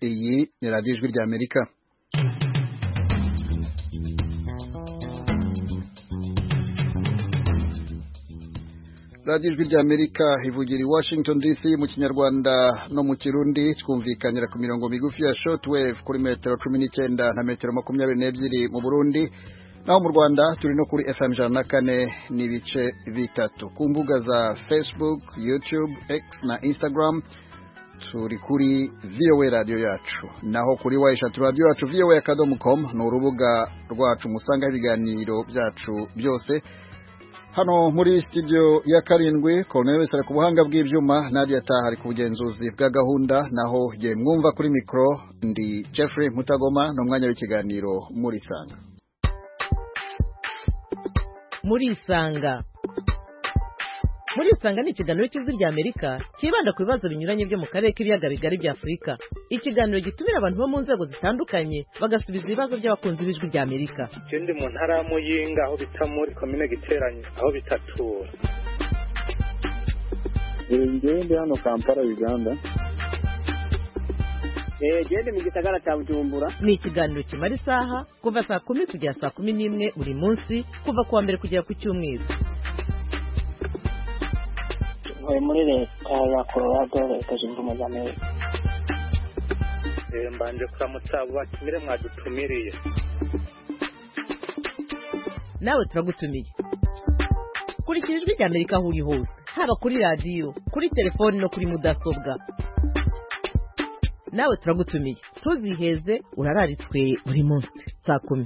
iyi ni radiyo ijwi ry'Amerika. radiyo ijwi ry'Amerika ivugira i Washington DC mu kinyarwanda no mu kirundi, twumvikanira ku mirongo migufi ya shortwave kuri metero 19 na metero 22 mu Burundi, naho mu Rwanda turi no kuri FM 104 n'ibice bitatu. Ku mbuga za Facebook, YouTube, X na Instagram turi kuri VOA radio yacu, naho kuri wayishatu radio yacu voa.com ni urubuga rwacu musanga ibiganiro byacu byose. Hano muri studio ya karindwi Cornelius ari ku buhanga bw'ibyuma, Nadia Tahari ku bugenzuzi bwa gahunda, naho je mwumva kuri micro ndi Jeffrey Mutagoma, no mwanya w'ikiganiro muri Sanga. Muri Sanga ni ikiganiro cy'Ijwi ry'Amerika kibanda ku bibazo binyuranye byo mu karere k'ibiyaga bigari bya Afurika. Ikiganiro gitumira abantu bo mu nzego zitandukanye bagasubiza ibibazo by'abakunzi b'Ijwi ry'Amerika. Ndi mu ntara ya Muyinga, aho bita muri komine Giteranye, aho bitatura. Ndi hano Kampala, Uganda. Gende mu gisagara cya Bujumbura. Ni ikiganiro kimara isaha kuva saa 10 kugera saa 11 buri munsi, kuva kuwa mbere kugera ku cyumweru. Muri leta ya Colorado, leta zunze ubumwe za Amerika. Mbanje kuramutsa abo batumire mwadutumiriye. Nawe turagutumiye. Kurikira Ijwi ry'Amerika aho uri hose, haba kuri radio, kuri telefone no kuri mudasobwa. Nawe turagutumiye, tuziheze urararitswe buri munsi saa 10.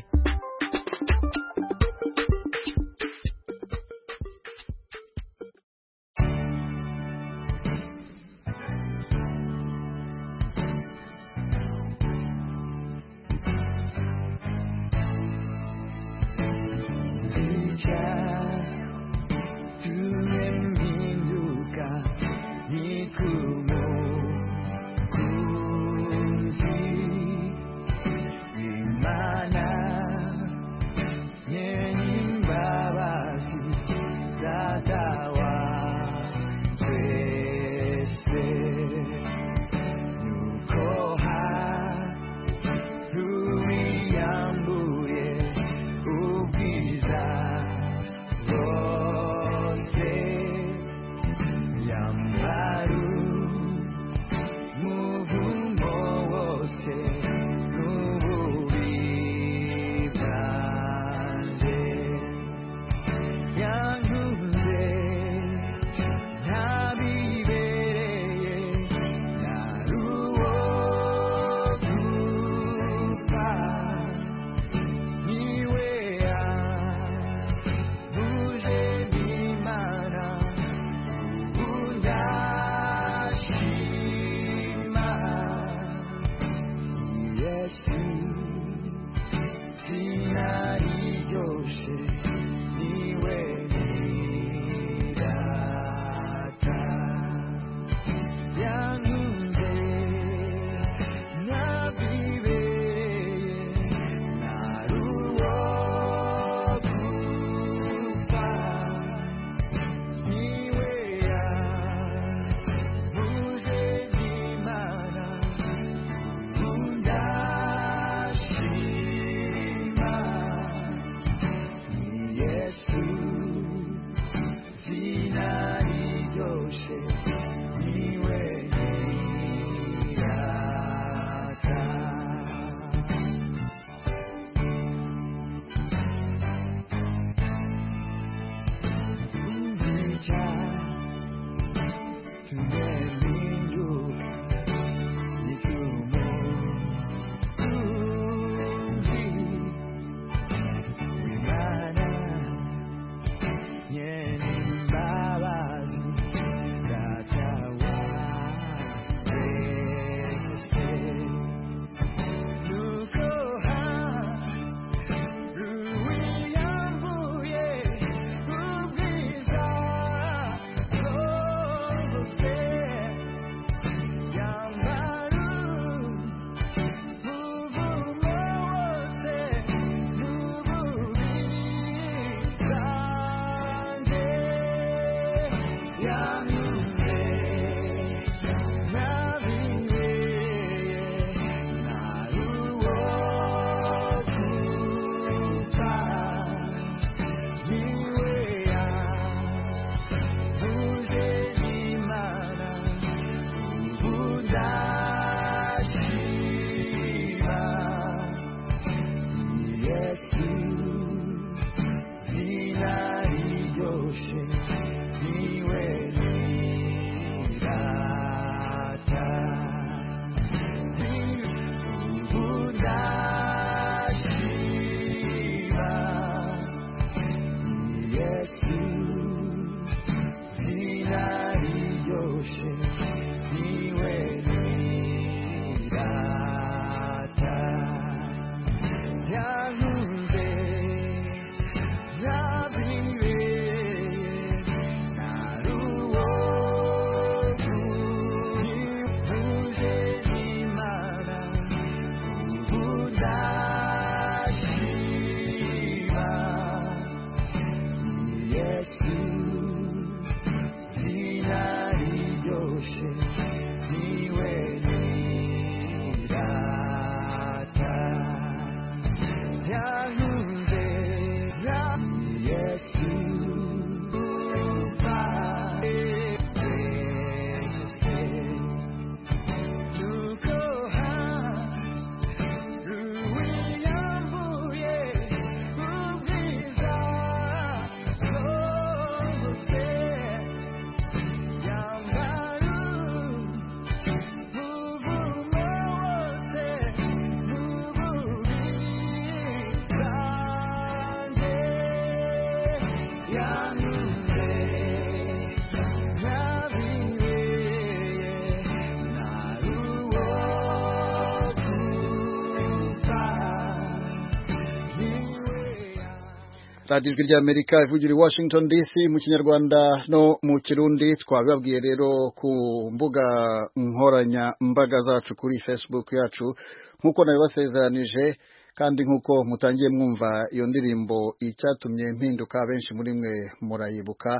radiyo ijwi ry'Amerika ivugira i Washington DC mu kinyarwanda no mu kirundi. Twabibabwiye rero ku mbuga nkoranyambaga zacu kuri Facebook yacu nk'uko nabibasezeranije, kandi nk'uko mutangiye mwumva iyo ndirimbo icyatumye mpinduka, benshi muri mwe murayibuka,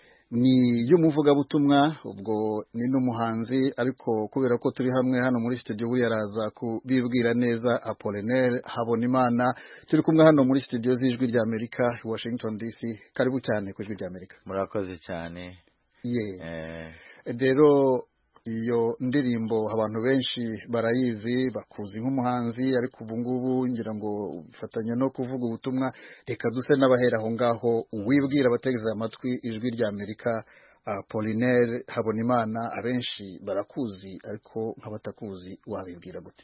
ni y'umuvugabutumwa, ubwo ni n'umuhanzi, ariko kubera ko turi hamwe hano muri studio buri yaraza kubibwira neza. Apollinaire Habonimana turi kumwe hano muri studio z'ijwi ry'Amerika i Washington DC. Karibu cyane ku ijwi ry'Amerika. Murakoze cyane. Rero iyo ndirimbo abantu benshi barayizi, bakuzi nk'umuhanzi, ariko ubu ngubu ngira ngo fatanya no kuvuga ubutumwa. Reka duse n'abahera aho ngaho wibwira abategeza amatwi ijwi ry'Amerika. Apollinaire Habonimana, abenshi barakuzi ariko nk'abatakuzi wabibwira gute?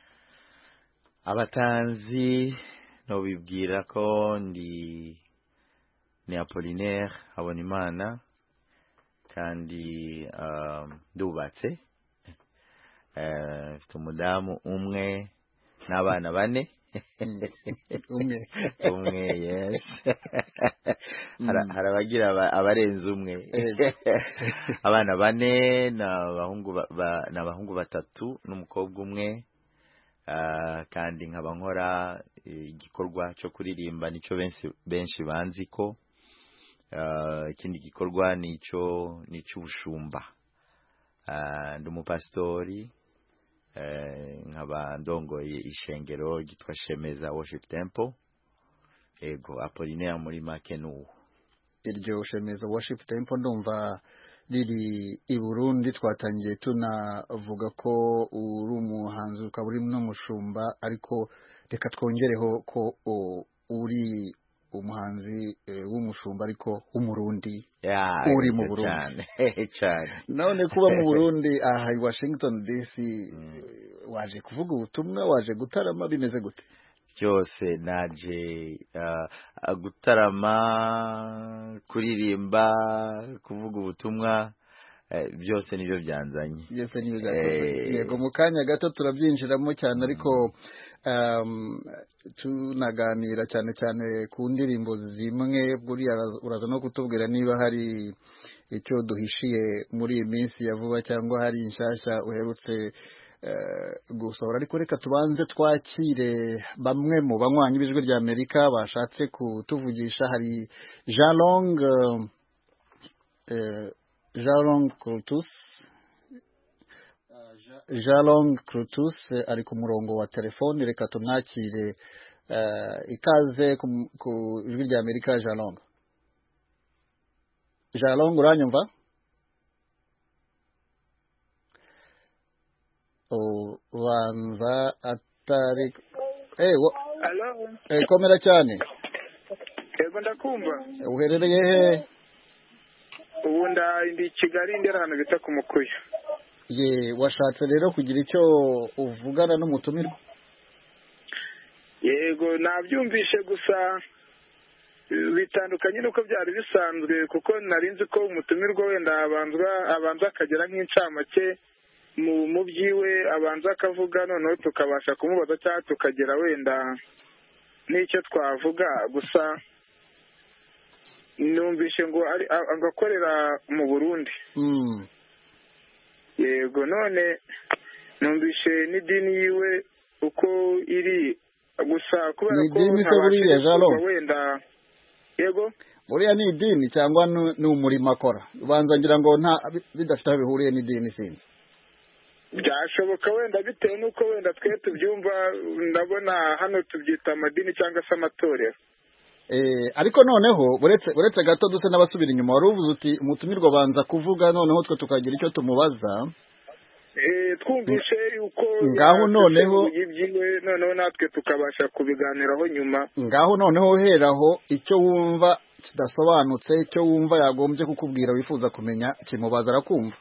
Abatanzi no bibwira ko ni Apollinaire Habonimana, kandi ndubatse, mfite umudamu umwe n'abana bane. umwe yes. harabagira abarenze umwe. Abana bane n'abahungu batatu n'umukobwa umwe, kandi nkaba nkora igikorwa cyo kuririmba, nico benshi banzi ko. Ikindi gikorwa nicy'ubushumba. Ndi umupastori, nkaba ndongoye ishengero ryitwa Shemeza Worship Temple. Ego, Apollinaire muri make n'uwo. Iryo Shemeza Worship Temple ndumva riri i Burundi. Twatangiye tunavuga ko uri umuhanzi ukaba uri n'umushumba, ariko reka twongereho ko uri umuhanzi w'umushumba ariko w'umurundi. Uri mu Burundi cyane. None kuba mu Burundi aha i Washington DC, waje kuvuga ubutumwa, waje gutarama, bimeze gute? Byose naje gutarama, kuririmba, kuvuga ubutumwa, byose nibyo byanzanye. Yego, mu kanya gato turabyinjiramo cyane, ariko tunaganira cyane ku ndirimbo zimwe. Buriya uraza no kutubwira niba hari icyo duhishiye muri iyi minsi ya vuba, cyangwa hari inshyashya uherutse gusohora. Ariko reka tubanze twakire bamwe mu banywanyi b'ijwi ry'Amerika bashatse kutuvugisha. Hari Jalong Crutus ari ku murongo wa telefone. Reka tumwakire. Ikaze ku ijwi ry'Amerika. Jalong, uranyumva? Ubanza atari. Komera cyane. Yego, ndakumva. Uherereye he? ubu ndi Kigali ndera ahantu bita ku Mukuyu. Ye washatse rero kugira icyo uvugana n'umutumirwa? Yego nabyumvishe gusa bitandukanye nuko byari bisanzwe kuko narinzi ko umutumirwa wenda abanza akagera nk'incamake mu byiwe abanza akavuga noneho tukabasha kumubaza cyangwa tukagera wenda n'icyo twavuga gusa numvishe ngo agakorera mu Burundi. Yego none numvishe n'idini yiwe uko iri gusa kubera ko ntabasha wenda. Yego buriya ni idini cyangwa ni umurimo akora? Ubanza ngira ngo nta bidafite aho bihuriye n'idini sinzi. Byashoboka wenda bitewe n'uko wenda twe tubyumva, ndabona hano tubyita amadini cyangwa se amatorero. Ariko noneho uretse gato duse n'abasubira inyuma, wari uvuze uti umutumirwa banza kuvuga noneho twe tukagira icyo tumubaza. Twumvishe yuko ngaho noneho natwe tukabasha kubiganiraho nyuma. Ngaho noneho heraho icyo wumva kidasobanutse, icyo wumva yagombye kukubwira wifuza kumenya, kimubaza arakumva.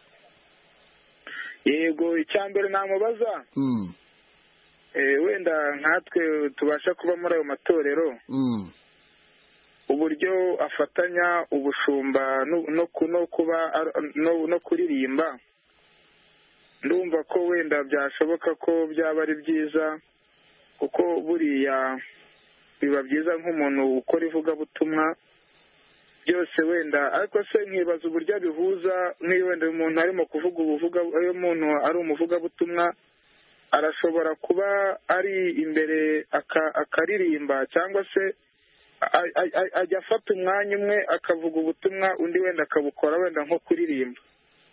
Yego icyambere namubaza wenda nkatwe tubasha kuba muri ayo matorero uburyo afatanya ubushumba no kuririmba. Ndumva ko wenda byashoboka ko byaba ari byiza kuko buriya biba byiza nk'umuntu ukora ivugabutumwa byose wenda, ariko se nkibaza uburyo bihuza nk'iyo wenda umuntu arimo kuvuga iyo umuntu ari umuvugabutumwa arashobora kuba ari imbere akaririmba cyangwa se ajya afata umwanya umwe akavuga ubutumwa undi wenda akabukora wenda nko kuririmba.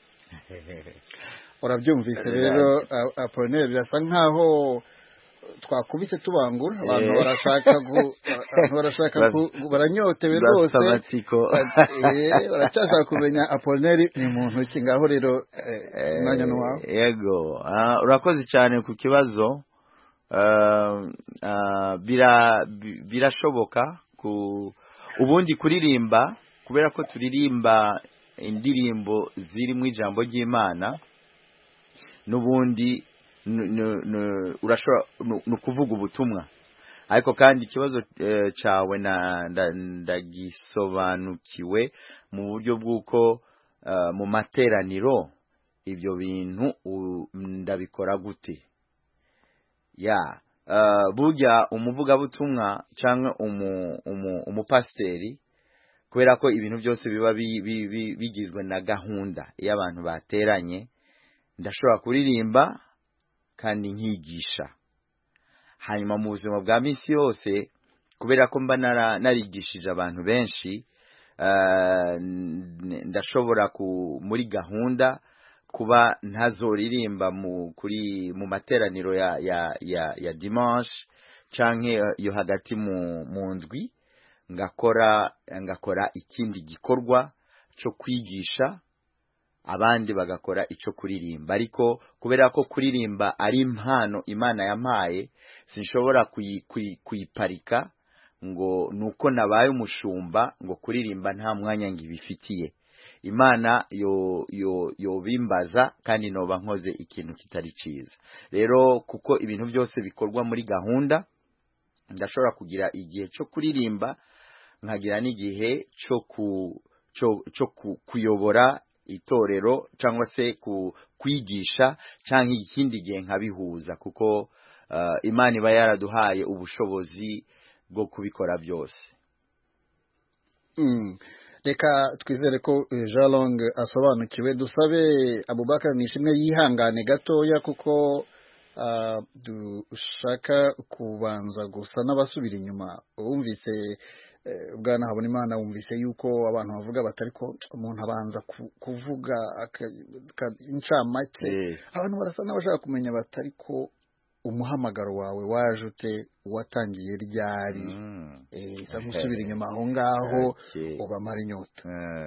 Urabyumvise rero Apollinaire, birasa nkaho twakubise tubangura. Abantu barashaka baranyotewe rwose, baracyashaka kumenya Apollinaire ni muntu ki. Ngaho rero umwanya ni wawe. Yego urakoze cyane ku kibazo. Birashoboka ubundi kuririmba, kubera ko turirimba indirimbo ziri mu ijambo ry'Imana, n'ubundi urashobora kuvuga ubutumwa. Ariko kandi ikibazo cyawe ndagisobanukiwe mu buryo bw'uko mu materaniro ibyo bintu ndabikora gute. Burya umuvugabutumwa cyangwa umupasiteri, kubera ko ibintu byose biba bigizwe na gahunda. Iyo abantu bateranye ndashobora kuririmba kandi nkigisha. Hanyuma mu buzima bwa minsi yose, kubera ko mba narigishije abantu benshi, ndashobora muri gahunda kuba ntazoririmba mu materaniro ya dimanche cyangwa yo hagati mu ndwi, ngakora ikindi gikorwa cyo kwigisha, abandi bagakora icyo kuririmba. Ariko kubera ko kuririmba ari impano Imana yampaye, sinshobora kuyiparika ngo nuko nabaye umushumba ngo kuririmba nta mwanya ngibifitiye. Imana yo bimbaza kandi noba nkoze ikintu kitari cyiza. Rero kuko ibintu byose bikorwa muri gahunda, ndashobora kugira igihe cyo kuririmba, nkagira n'igihe cyo kuyobora itorero cyangwa se kwigisha, cyangwa ikindi gihe nkabihuza, kuko Imana iba yaraduhaye ubushobozi bwo kubikora byose. Reka twizere ko Jean Long asobanukiwe. Dusabe Abubakar Nishimwe yihangane gatoya, kuko dushaka kubanza gusa n'abasubira inyuma. Wumvise Bwana Habonimana, wumvise yuko abantu bavuga batari ko umuntu abanza kuvuga incamake. Abantu barasa n'abashaka kumenya batari ko umuhamagaro wawe waje ute, watangiye ryari. Isa nk'usubira inyuma aho ngaho ubamara inyota.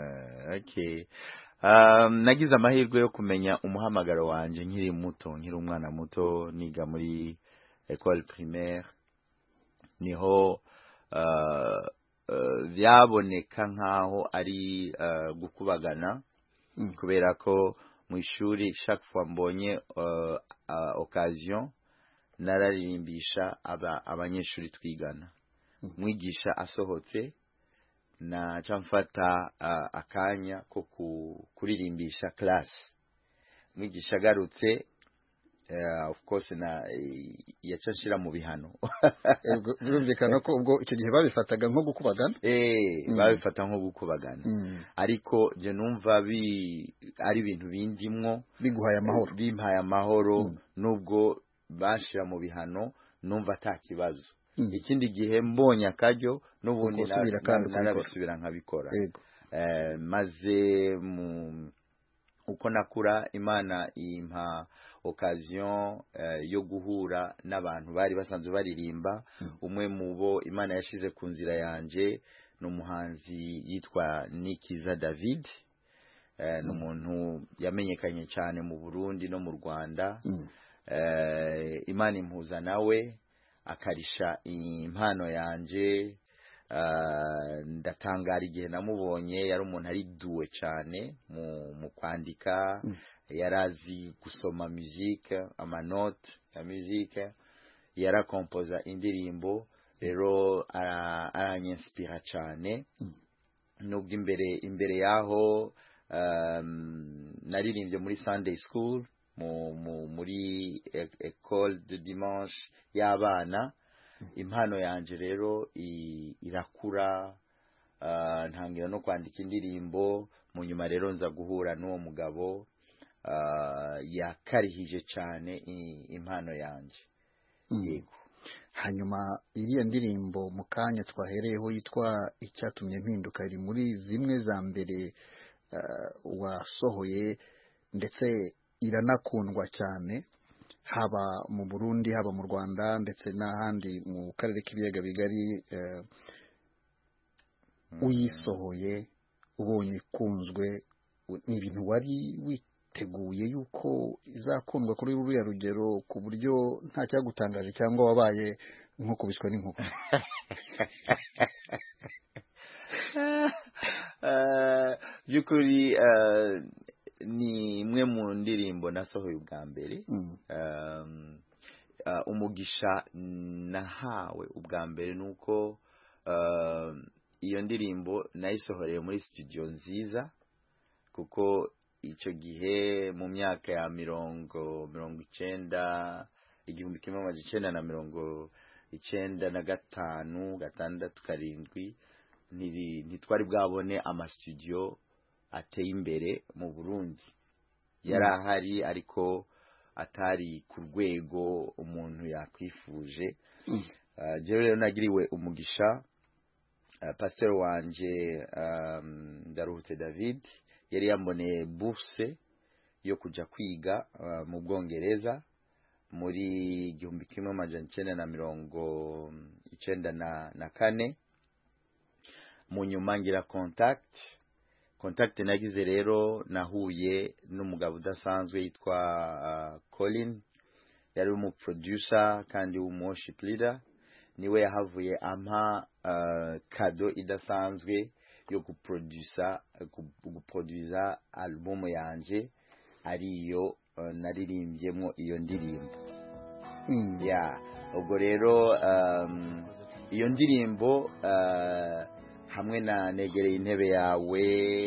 Nagize amahirwe yo kumenya umuhamagaro wanjye nkiri umwana muto, niga muri école primaire. Niho byaboneka nkaho ari gukubagana kubera ko mu ishuri chaque fois mbonye occasion nararimbisha abanyeshuri twigana mwigisha asohotse na camfata akanya ko kuririmbisha class mwigisha garutse of course na yacashira mu bihano birumvikana ko ubwo icyo gihe babifataga nko gukubagana babifata nko gukubagana ariko je numva ari ibintu bindimwo bimpaye amahoro nubwo bashira mu bihano numva atakibazo ikindi gihe mbonye akaryo n'ubundi narabisubira nkabikora maze uko nakura Imana impa occasion yo guhura n'abantu bari basanzwe baririmba umwe mu bo Imana yashize ku nzira yanje n'umuhanzi yitwa Nikiza David n'umuntu yamenyekanye cyane mu Burundi no mu Rwanda Imana impuza nawe akarisha impano yanje ndatangara igihe namubonye yari umuntu ari duwe cyane mu kwandika yarazi gusoma musique amanote ya musique yarakompoza indirimbo rero aranyispira cyane nubwo imbere yaho naririmbye muri Sunday school muri école de dimanche y'abana impano yanje rero irakura ntangira no kwandika indirimbo mu nyuma rero nza guhura n'uwo mugabo yakarihije cyane impano yanje yego hanyuma iriya ndirimbo mu kanya twahereyeho yitwa icyatumye mpinduka iri muri zimwe za mbere wasohoye ndetse iranakundwa cyane haba mu Burundi haba mu Rwanda ndetse n'ahandi mu karere k'ibiyaga bigari uyisohoye ubonye ikunzwe ni ibintu wari witeguye yuko izakundwa kuri ruriya rugero ku buryo nta cyagutangaje cyangwa wabaye nk'ukubiswe n'inkuba by'ukuri ni imwe mu ndirimbo nasohoye ubwa mbere umugisha nahawe ubwa mbere nuko iyo ndirimbo nayisohoreye muri studio nziza kuko icyo gihe mu myaka ya 1990 igihumbi kimwe amajana 1995 gatandatu karindwi ntitwari bwabone amastudio ateye imbere mu Burundi yarahari ariko atari ku rwego umuntu yakwifuje jewe rero nagiriwe umugisha pastor wanje Ndaruhutse David yari yamboneye bourse yo kuja kwiga mu Bwongereza muri 1994 mu nyuma ngira contact nagize rero nahuye n'umugabo udasanzwe yitwa Colin yari umu producer kandi worship leader niwe yahavuye ampa kado idasanzwe yo guproducer album yanje ariyo naririmbyemo iyo ndirimbo ubwo rero iyo ndirimbo hamwe na negereye intebe yawe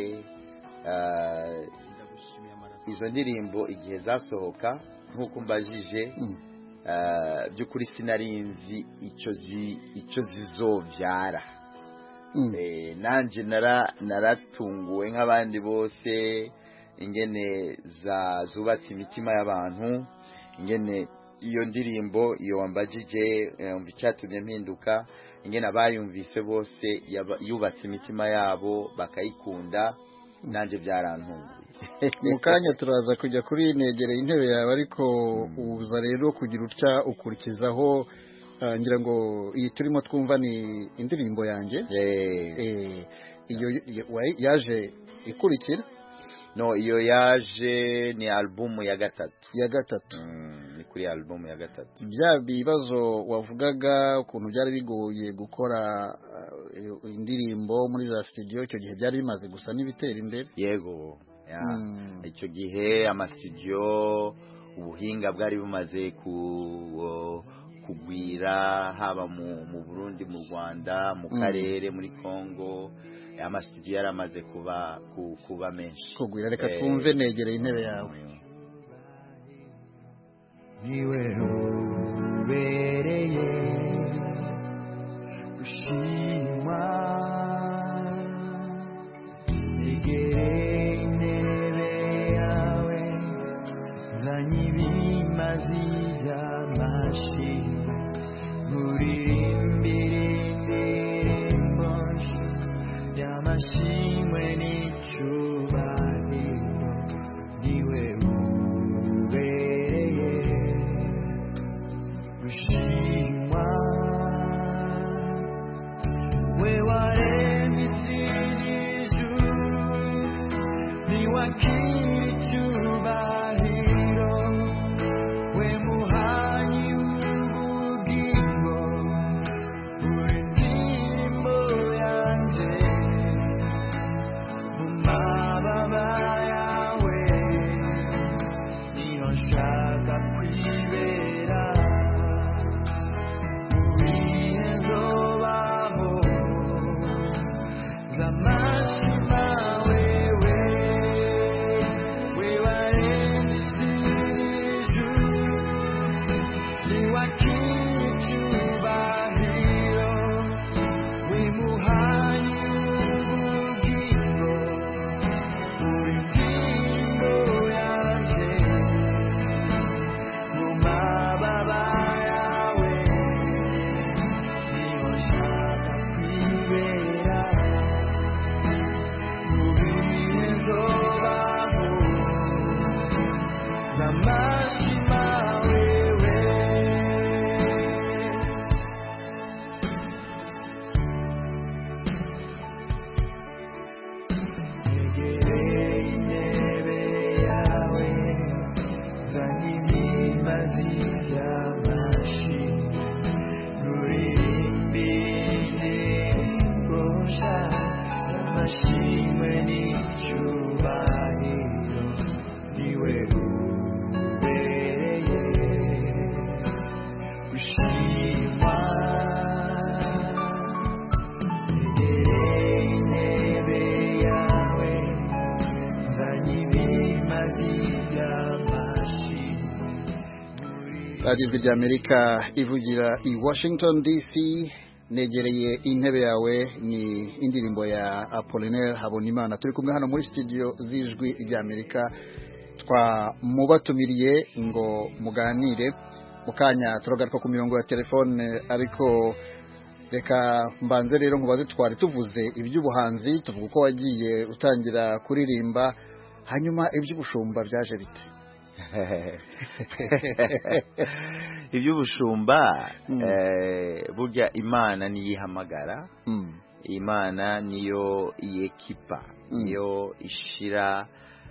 izo ndirimbo igihe zasohoka nk'uko mbajije by'ukuri sinarinzi icyo zizobyara nanjye naratunguwe nk'abandi bose ingene zubatse imitima y'abantu ingene iyo ndirimbo iyo wambajije icyatumye mpinduka ingene abayumvise bose yubatse imitima yabo bakayikunda nanjye byarantunguye mu kanya turaza kujya kuri negereye intebe yawe ariko uza rero kugira utya ukurikizaho ngira ngo iyi turimo twumva ni indirimbo yanjye iyo yaje ikurikira no iyo yaje ni album ya gatatu kuri album ya gatatu. Bya bibazo wavugaga ukuntu byari bigoye gukora indirimbo muri za studio, icyo gihe byari bimaze gusa n'ibitera imbere. Yego icyo gihe ama studio ubuhinga bwari bumaze kugwira, haba mu Burundi, mu Rwanda, mu karere, muri Congo. Amasidio yaramaze kuba menshi kugwira. Reka twumve negereye intebe yawe. Niwe ubereye gushimwa, negereye intebe yawe, zanye ibimazi by'amashimwe, nguririmbire indirimbo y'amashimwe n'icyubahiro. Niwe ubereye gushimwa, we waremye isi n'ijuru, niwakira icyubahiro, we muhanyi w'ubugingo, uri indirimbo yanjye, mu mababa yawe niho nshaka kwibera, mu bihe nzobaho z'amashima. Wewe waremye isi n'ijuru, niwakira icyubahiro, we muhanyi w'ubugingo, uri indirimbo yanjye, mu mababa yawe niho nshaka kwibera, mu bihe nzobaho z'amashima. Wewe negereye intebe yawe, zanye ibimazi by'amashimwe, nguririmbire indirimbo nshya y'amashimwe n'icyubahiro. Niwe ubereye gushimwa, negereye intebe yawe, zanye ibimazi by'amashimwe. Radio Ijwi ry'Amerika ivugira i Washington DC. Negereye intebe yawe ni indirimbo ya Apollinaire Habonimana. Turi kumwe hano muri studio z'Ijwi ry'Amerika, twamubatumiriye ngo muganire. Mukanya turagaruka ku mirongo ya telefone, ariko reka mbanze rero nkubaze, twari tuvuze iby'ubuhanzi, tuvuga uko wagiye utangira kuririmba, hanyuma iby'ubushumba byaje bite? Iby'ubushumba burya Imana niyihamagara, Imana niyo iyekipa, niyo ishira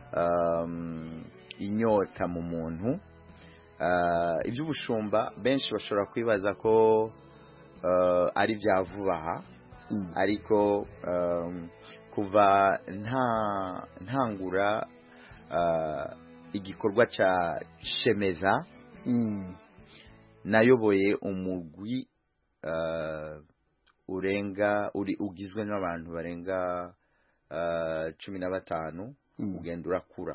inyota mu muntu. Iby'ubushumba benshi bashobora kwibaza ko ari bya vuba aha, ariko kuva ntangura igikorwa cya Shemeza, nayoboye umugwi ugizwe n'abantu barenga 15, ugenda urakura.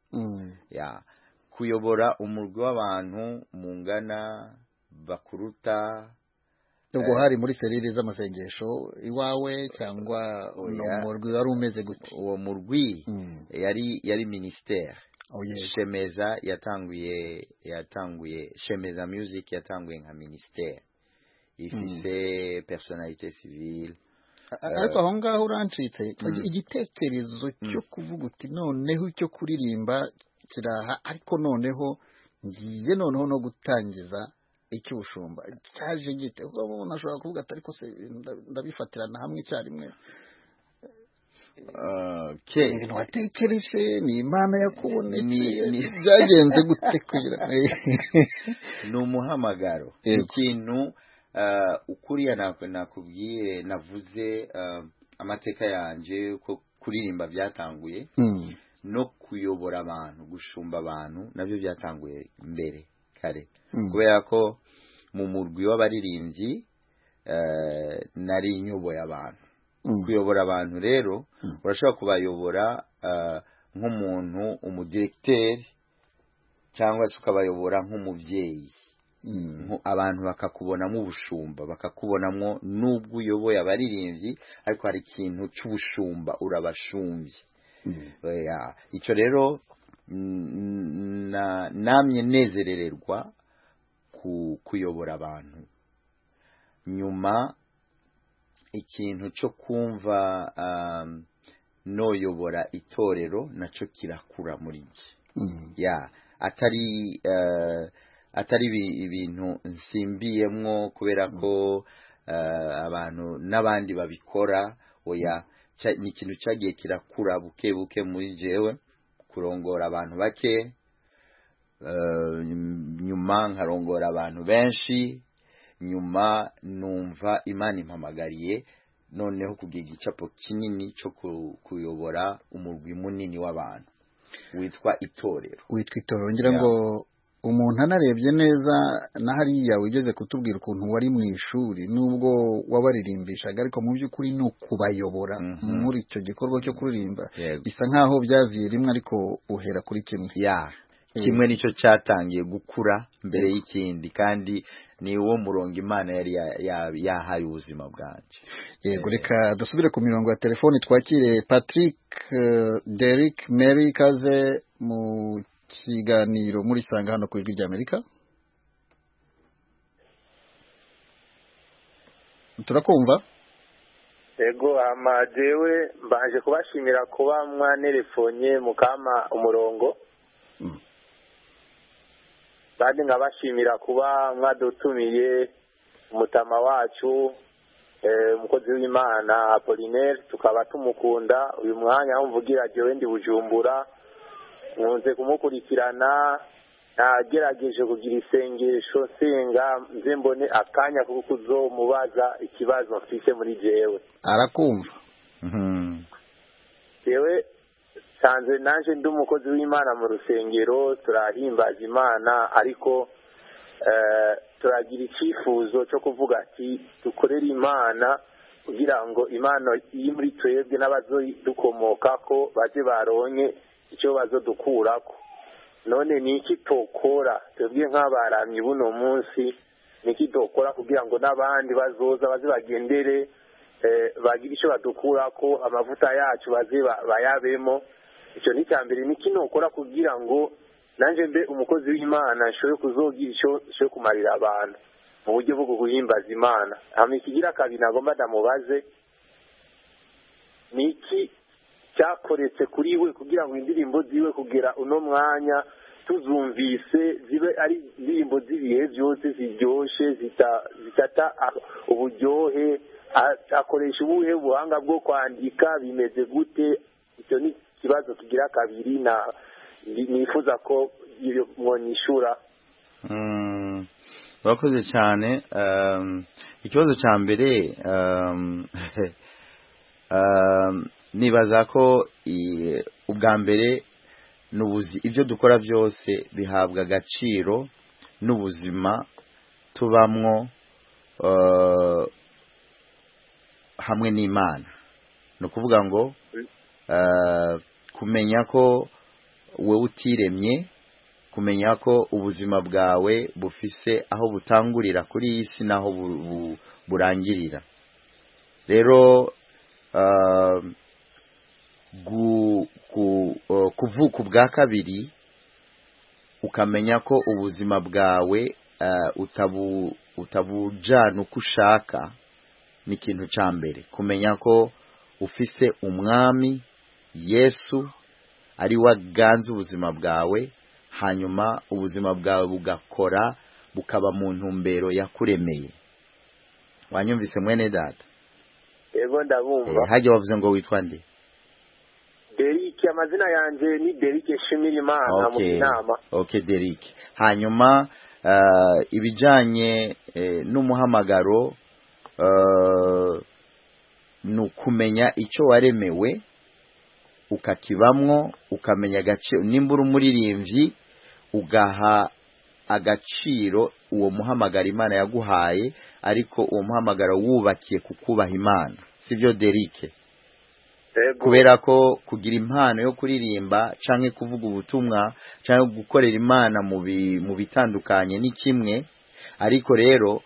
Kuyobora umurwi w'abantu mungana bakuruta. Ubwo hari muri serire z'amasengesho iwawe cyangwa umurwi wari umeze gute? Uwo murwi yari ministère. Shemeza yatanguye Shemeza Music yatanguye nka ministère, ifise personnalité civile. Ariko aho ngaho urancitse, igitekerezo cyo kuvuga uti noneho icyo kuririmba kiraha, ariko noneho ngiye noneho no gutangiza icy'ubushumba cyaje gite? Ubwo umuntu ashobora kuvuga ati ariko se ndabifatirana hamwe icyarimwe. Okay. ibintu watekereje ni Imana yakubonetse byagenze gute kugira ni umuhamagaro Yego. ikintu ukuriya nakubwiye navuze amateka yanje ko kuririmba byatanguye no kuyobora abantu gushumba abantu nabyo byatanguye mbere kare kubera ko mu murwi w'abaririmbyi nari nyoboye abantu kuyobora abantu rero urashobora kubayobora nk'umuntu umudirecteur cyangwa se ukabayobora nk'umubyeyi abantu bakakubonamo ubushumba bakakubonamo nubwo uyoboye abaririmbyi ariko hari ikintu cy'ubushumba urabashumbye icyo rero namye nezerererwa kuyobora abantu nyuma ikintu cyo kumva noyobora itorero nacyo kirakura muri njye atari ibintu nsimbiyemwo kubera ko abantu n'abandi babikora ni ikintu cyagiye kirakura buke buke muri jewe kurongora abantu bake nyuma nkarongora abantu benshi nyuma numva Imana impamagariye noneho kugira igicapo kinini cyo kuyobora umurwi munini w'abantu witwa itorero ngira ngo umuntu anarebye neza na hariya wigeze kutubwira ukuntu wari mu ishuri nubwo wabaririmbishaga ariko mu by'ukuri ni ukubayobora muri icyo gikorwa cyo kuririmba bisa nkaho byaziye rimwe ariko uhera kuri kimwe kimwe nicyo cyatangiye gukura mbere y'ikindi kandi ni wo murongo Imana yari yahaye ubuzima bwanjye. Yego reka dusubire ku mirongo ya telefoni twakire Patrick Derek Mary kaze mu kiganiro muri sanga hano ku Ijwi ry'Amerika. Turakumva? Yego amajewe mbanje kubashimira kuba mwanerefonye mukama umurongo. Kandi nkabashimira kuba mwadutumiye umutama wacu umukozi w'Imana Apollinaire tukaba tumukunda uyu mwanya aho mvugira jewe ndi Bujumbura nkunze kumukurikirana nagerageje kugira isengesho senga nze mbone akanya kuko kuzomubaza ikibazo mfise muri jewe arakumva jewe sanze nanje ndi umukozi w'Imana mu rusengero turahimbaza Imana ariko turagira icyifuzo cyo kuvuga ati dukorere Imana kugira ngo Imana iri muri twebwe n'abazodukomoka ko baje baronke icyo bazodukurako none ni iki tokora twebwe nk'abaramyi buno munsi ni iki tokora kugira ngo n'abandi bazoza baze bagendere bagira icyo badukurako amavuta yacu baze bayabemo icyo ni cyambere ni kino ukora kugira ngo nanje mbe umukozi w'Imana nshobore kuzogira icyo kumarira abantu mu buryo bwo guhimbaza Imana ikigira kabiri nagomba ndamubaze ni iki cyakoretse kuri we kugira ngo indirimbo ziwe kugera uno mwanya tuzumvise zibe ari indirimbo z'ibihe byose ziryoshe zitata uburyohe akoresha ubuhe buhanga bwo kwandika bimeze gute icyo ni kibazo kigira kabiri na nifuza ko mwonyishura Bakoze cyane ikibazo cya mbere nibaza ko ubwa mbere ibyo dukora byose bihabwa agaciro n'ubuzima tubamwo hamwe n'Imana ni ukuvuga ngo kumenya ko wowe utiremye kumenya ko ubuzima bwawe bufise aho butangurira kuri iyi si naho burangirira rero kuvuka ubwa kabiri ukamenya ko ubuzima bwawe utabujana uko ushaka ni ikintu cya mbere kumenya ko ufise umwami Yesu ari we aganza ubuzima bwawe hanyuma ubuzima bwawe bugakora bukaba mu ntumbero yakuremeye wanyumvise mwene data yego ndabumva hajya wavuze ngo witwa nde amazina yanje ni Derek Shimirimana mu inama. Okay Derek. Hanyuma ibijanye n'umuhamagaro nukumenya icyo waremewe ukakibamwo, ukamenya agaciro nimba uri umuririmbyi ugaha agaciro uwo muhamagaro Imana yaguhaye, ariko uwo muhamagaro wubakiye kukubaha Imana, sivyo Derike? Kubera ko kugira impano yo kuririmba canke kuvuga ubutumwa canke gukorera Imana mu bitandukanye ni kimwe, ariko rero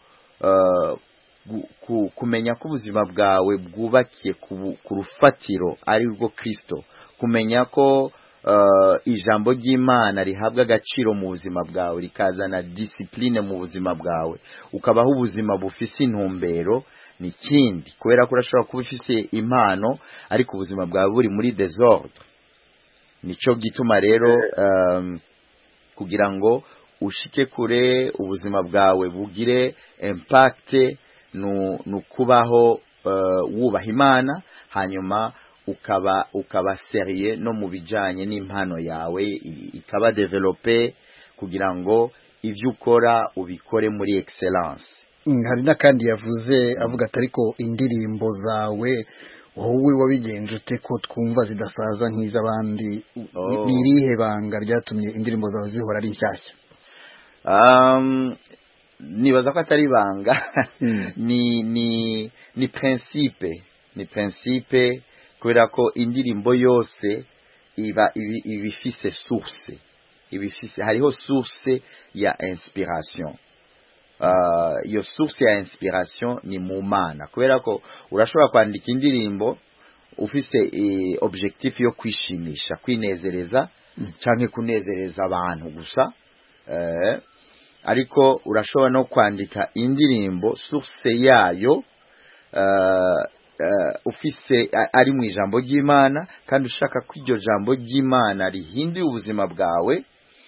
kumenya ko ubuzima bwawe bwubakiye ku rufatiro ari rwo Kristo, kumenya ko ijambo ry'Imana rihabwa agaciro mu buzima bwawe, rikazana discipline mu buzima bwawe, ukabaho ubuzima bufise intumbero, ni kindi. Kubera ko urashobora kuba ufise impano ariko ubuzima bwawe buri muri desordre. Nico gituma rero kugira ngo ushike kure ubuzima bwawe bugire impact nukubaho wubaha Imana, hanyuma ukaba serieux no mu bijanye n'impano yawe, ikaba developer kugira ngo ivyo ukora ubikore muri excellence. Hari n'akandi yavuze avuga ati ariko indirimbo zawe wowe wabigenje ute ko twumva zidasaza nk'iz'abandi? Nirihe banga ryatumye indirimbo zawe zihora ari nshyashya? Nibaza ko atari banga. ni principe kubera ko indirimbo yose ibifise source, hariho source ya inspiration. Iyo source ya inspiration ni mu Mana, kubera ko urashobora kwandika indirimbo ufise objectif yo kwishimisha, kwinezereza canke kunezereza abantu gusa, ariko urashobora no kwandika indirimbo source yayo ufise ari mu ijambo ry'Imana, kandi ushaka ko iryo jambo ry'Imana rihinduye ubuzima bwawe,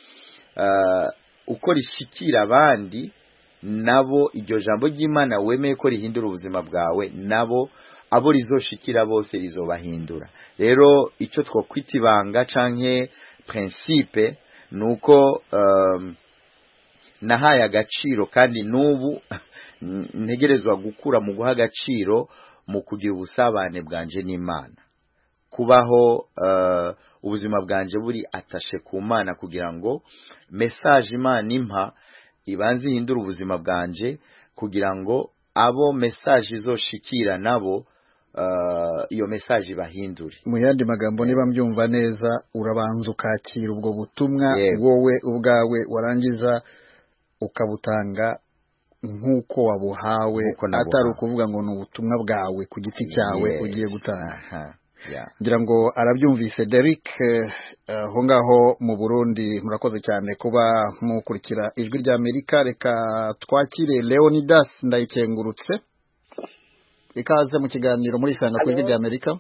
uko rishikira abandi nabo iryo jambo ry'Imana wemeye ko rihindura ubuzima bwawe, nabo abo rizoshikira bose rizobahindura. Rero ico twokwita ibanga canke principe nuko nahaye agaciro, kandi nubu ntegerezwa gukura mu guha agaciro mu kugira ubusabane bwanje n'Imana, kubaho ubuzima bwanje buri atashe ku Mana, kugira ngo message Imana impa ibanze ihindura ubuzima bwanje, kugira ngo abo message izoshikira nabo iyo message bahindure. Mu yandi magambo niba mbyumva neza, urabanza ukakira ubwo butumwa wowe ubwawe, warangiza ukabutanga nk'uko wabuhawe, atari ukuvuga ngo ni ubutumwa bwawe ku giti cyawe ugiye gutanga. Ngira ngo arabyumvise Derek. Aho ngaho mu Burundi murakoze cyane kuba mukurikira ijwi rya Amerika. Reka twakire Leonidas Ndayikengurutse, ikaze mu kiganiro muri Isanga ku ijwi rya Amerika.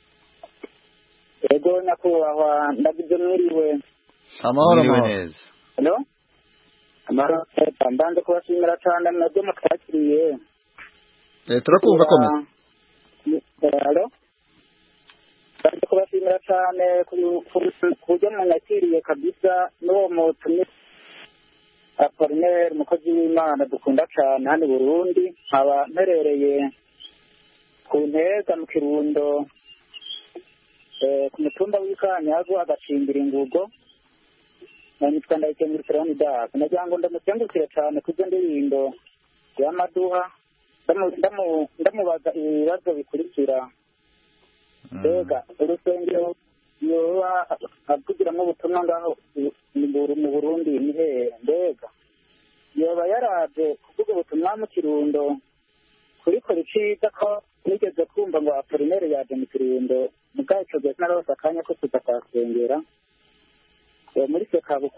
Yego nyakubahwa, ndabyo mwiriwe. Amahoro. Hello? Amahoro. Mbanze kubashimira cyane mwebwe mutwakiriye. Turakumva komeza. Hello? Mbanze kubashimira cyane ku buryo mwakiriye kabisa n'uwo mutumye Apollinaire, umukozi w'Imana dukunda cyane hano i Burundi. Nkaba mperereye ku Ntega mu Kirundo, ku mutumba w'Ikanyago agacimbira ingugo. Nitwa Ndayikengurutse Leonidas. Nagira ngo ndamukengurukire cyane ku byo ndirimbo y'amaduha, ndamubaza ibibazo bikurikira. Mbega urusengero yoba avugiramo ubutumwa ngaho mu Burundi ni hehe? Mbega yoba yaraje kuvuga ubutumwa mu Kirundo kuri Koriciza, ko nigeze kumva ngo Apollinaire yaje mu Kirundo, mugabo ico gihe sinarose akanya ko kuza kwasengera muri Sekabu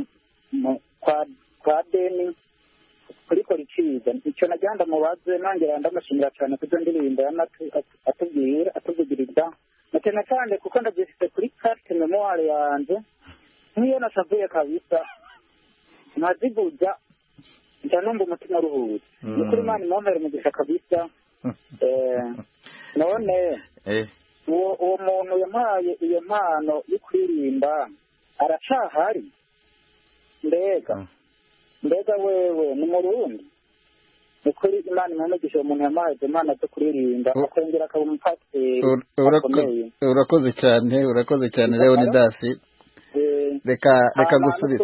kwa Deni kuri Koriciza. Icyo nagira ndamubaze, nongera ndamushimira cyane kuko ndirimbo atubwiriza na cyane kuko ndagifite kuri carte memoire yanjye, nk'iyo nashavuye kabisa naziguja ndanumva umutima uruhutse. Ni kuri Imana imwombere umugisha kabisa. None uwo muntu yampaye iyo mpano yo kuririmba aracahari mbega wewe ni murundi ni kuri imana imumegesha umuntu yampaye izo mpano zo kuririmba akongera akaba umupasiteri akomeye. urakoze cyane Leonidas. reka gusubira.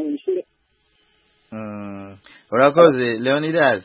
Urakoze Leonidas.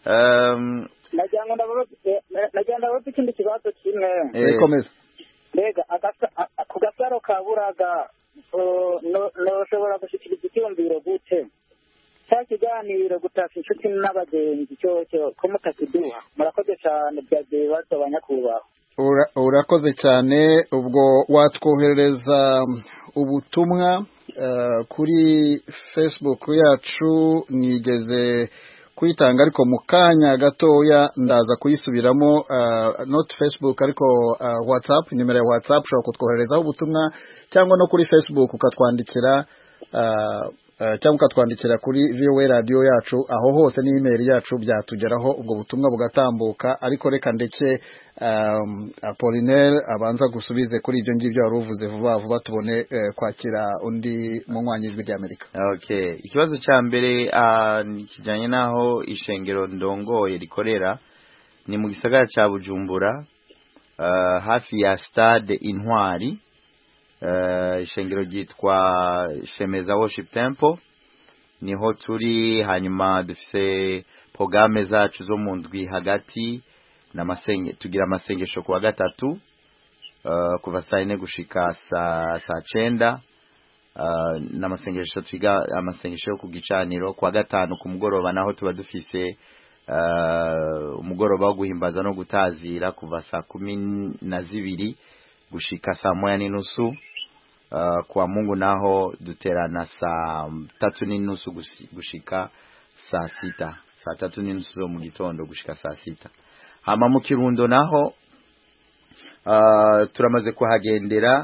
nagira ndabaza ikindi kibazo kimwe. Komeza. mbega ku gasaro ka buraga noshobora gushyikiriza icyumviro gute cya kiganiro gutaka inshuti n'abagenzi cyocyo ko mutakiduha? murakoze cyane byagiye bibazo abanyakubahwa. urakoze cyane. ubwo watwoherereza ubutumwa kuri Facebook yacu nigeze kuyitanga ariko mu kanya gatoya ndaza kuyisubiramo. not Facebook ariko WhatsApp, nimero ya WhatsApp ushobora kutwoherezaho ubutumwa cyangwa no kuri Facebook ukatwandikira cyangwa ukatwandikira kuri VOA radio yacu, aho hose ni email yacu byatugeraho ubwo butumwa bugatambuka. ariko reka ndeke Apollinaire abanza gusubize kuri ibyo ngibyo wari uvuze vuba tubone kwakira undi munywanyi w'ijwi ry'Amerika. Okay, ikibazo cya mbere kijyanye n'aho ishengero ndongoye rikorera ni mu gisagara cya Bujumbura, hafi ya stade Intwari. Ishengero ryitwa Shemeza Worship Temple, niho turi. hanyuma dufise programme zacu zo mu ndwi hagati tugira amasengesho kuwa gatatu kuva saa 4 gushika saa 9, n'amasengesho twiga amasengesho ku gicaniro. kuwa gatanu ku mugoroba naho tuba dufise umugoroba wo guhimbaza no gutazira kuva saa 12 gushika saa 1:30. Kwa Mungu naho duterana saa 3:30 gushika saa 6, saa 3:30 zo mu gitondo gushika saa 6. hama mu Kirundo naho turamaze kuhagendera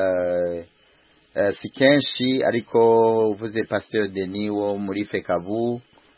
si kenshi, ariko uvuze Pasteur Denis wo muri Fekabu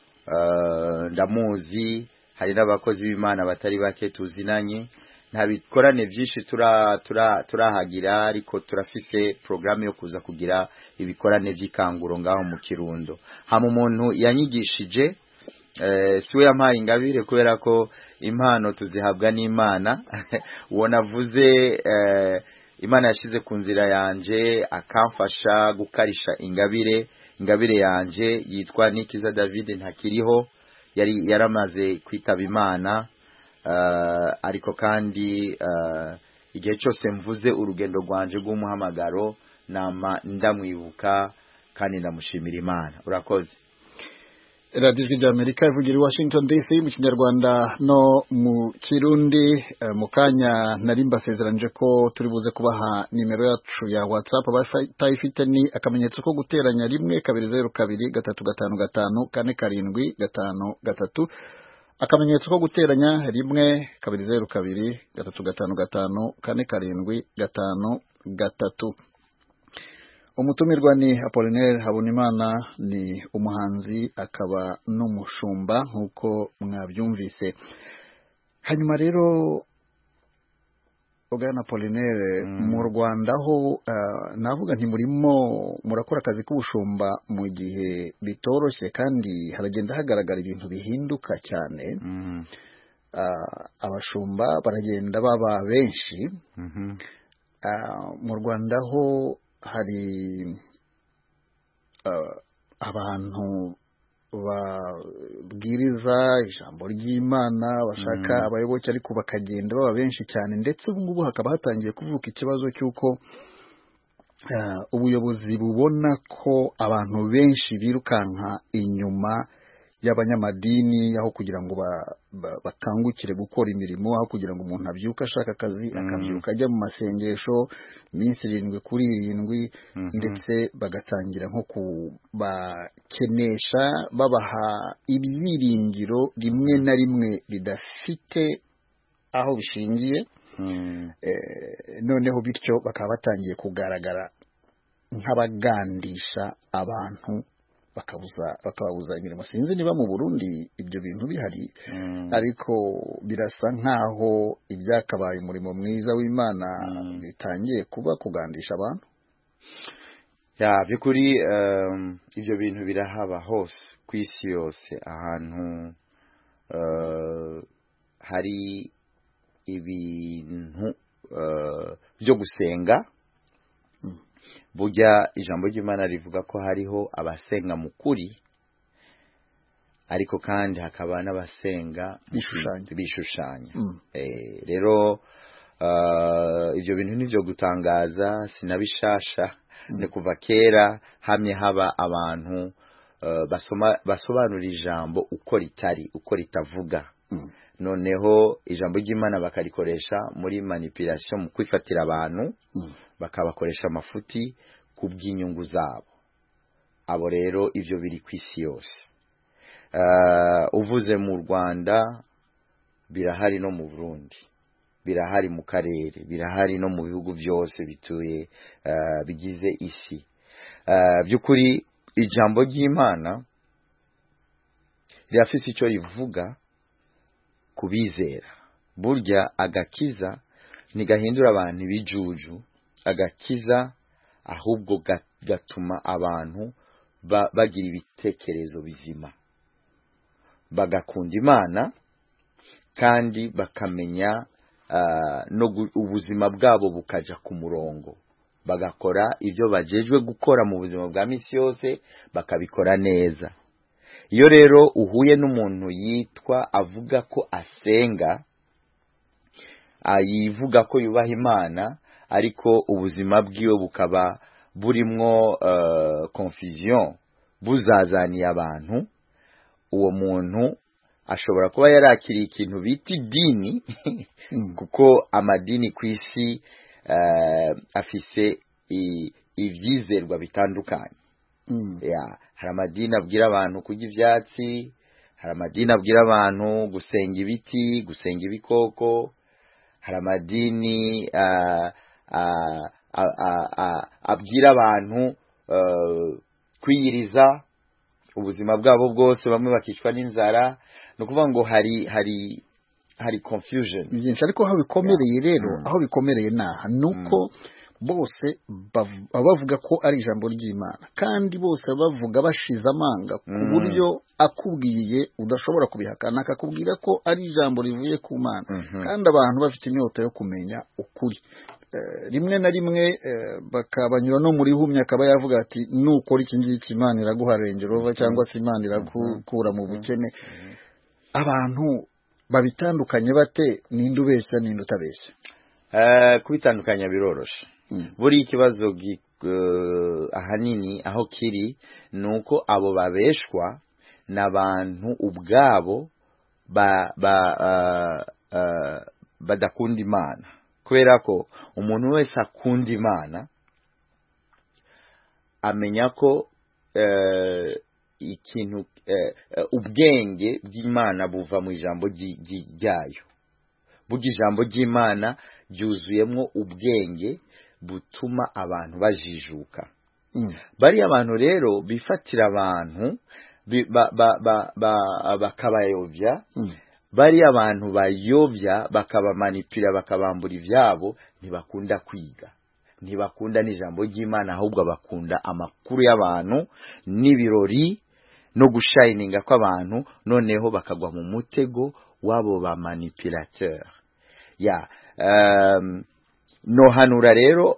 ndamuzi. hari n'abakozi b'Imana batari bake tuzinanye. nta bikorane byinshi turahagira, ariko turafise programme yo kuza kugira ibikorane by'ikanguro ngaho mu Kirundo. hama umuntu yanyigishije siwe yampaye ingabire, kubera ko impano tuzihabwa n'Imana. uwo navuze Imana yashize ku nzira yanje akamfasha gukarisha ingabire yanje yitwa Nikiza David ntakiriho, yaramaze kwitaba Imana. Ariko kandi igihe cyose mvuze urugendo rwanje rw'umuhamagaro ndamwibuka kandi ndamushimira Imana. urakoze. Radio y'Amerika ivugira i Washington DC mu Kinyarwanda no mu Kirundi. mu kanya nari mbasezeranje ko turi buze kubaha nimero yacu ya WhatsApp. abatayifite ni akamenyetso ko guteranya 1-202-355-473, akamenyetso ko guteranya 1-202-355-473. umutumirwa ni Apollinaire Habonimana, ni umuhanzi akaba n'umushumba nk'uko mwabyumvise. hanyuma rero Bwana Apollinaire, mu Rwanda ho navuga nti murakora akazi k'ubushumba mu gihe bitoroshye, kandi haragenda hagaragara ibintu bihinduka cyane. abashumba baragenda baba benshi. mu Rwanda ho hari abantu babwiriza ijambo ry'Imana, bashaka abayoboke, ariko bakagenda baba benshi cyane. ndetse ubu ngubu hakaba hatangiye kuvuka ikibazo cy'uko ubuyobozi bubona ko abantu benshi birukanka inyuma y'abanyamadini, aho kugira ngo bakangukire gukora imirimo, aho kugira ngo umuntu abyuka ashaka akazi akabyuka ajya mu masengesho iminsi 7 kuri 7, ndetse bagatangira nko kubakenesha babaha ibyiringiro rimwe na rimwe bidafite aho bishingiye. noneho bityo bakaba batangiye kugaragara nk'abagandisha abantu bakababuza imirimo. Sinzi niba mu Burundi ibyo bintu bihari, ariko birasa nkaho ibyakabaye umurimo mwiza w'Imana bitangiye kuba kugandisha abantu. By'ukuri ibyo bintu birahaba hose ku isi yose, ahantu hari ibintu byo gusenga. Burya ijambo ry'Imana rivuga ko hariho abasenga mu kuri, ariko kandi hakaba n'abasenga bishushanya. Rero ibyo bintu nibyo gutangaza, sinabishasha. Ni kuva kera hamye haba abantu basobanura ijambo uko ritari, uko ritavuga. Noneho ijambo ry'Imana bakarikoresha muri manipulation, mu kwifatira abantu, bakabakoresha amafuti ku bw'inyungu zabo. Abo rero ibyo biri ku isi yose. Uvuze mu Rwanda birahari, no mu Burundi birahari, mu karere birahari, no mu bihugu byose bituye bigize isi. By'ukuri ijambo ry'Imana rirafise icyo rivuga kubizera. Burya agakiza ntigahindura abantu ibijuju, agakiza ahubwo gatuma abantu bagira ibitekerezo bizima, bagakunda Imana, kandi bakamenya ubuzima bwabo bukaja ku murongo, bagakora ibyo bajejwe gukora mu buzima bwa misi yose, bakabikora neza. Iyo rero uhuye n'umuntu yitwa avuga ko asenga, yivuga ko yubaha Imana, ariko ubuzima bwiwe bukaba burimwo confusion, buzazaniye abantu, uwo muntu ashobora kuba yarakiriye ikintu bita idini kuko amadini ku isi afise ivyizerwa bitandukanye. Hari amadini abwira abantu kurya ivyatsi, hari amadini abwira abantu gusenga ibiti, gusenga ibikoko, hari amadini abwira abantu kwiyiriza ubuzima bwabo bwose, bamwe bakicwa n'inzara. No kuvuga ngo hari confusion byinshi, ariko aho bikomereye rero, aho bikomereye naha nuko bose bavuga ko ari ijambo ry'Imana, kandi bose bavuga bashize amanga, ku buryo akubwiye udashobora kubihakana, akakubwira ko ari ijambo rivuye ku Mana, kandi abantu bafite inyota yo kumenya ukuri. Rimwe na rimwe bakabanyura no muri humye, akaba yavuga ati nukora iki ngiki Imana iraguha rengerova, cyangwa se Imana iragukura mu bukene. Abantu babitandukanye bate? Ninde ubeshya ninde utabeshya? Kubitandukanya biroroshe. Buri ikibazo ahanini aho kiri nuko abo babeshwa n'abantu ubwabo badakunda Imana. Kubera ko umuntu wese akunda Imana amenya ko ikintu ubwenge bw'Imana buva mu ijambo ryayo. Burya ijambo ry'Imana ryuzuyemo ubwenge butuma abantu bajijuka. Bari abantu rero bifatira abantu bakabayobya, bari abantu bayobya bakabamanipira, bakabambura ibyabo, ntibakunda kwiga, ntibakunda n'ijambo ry'Imana, ahubwo bakunda amakuru y'abantu n'ibirori no gushininga kw'abantu, noneho bakagwa mu mutego wabo ba manipulateur. No hanura rero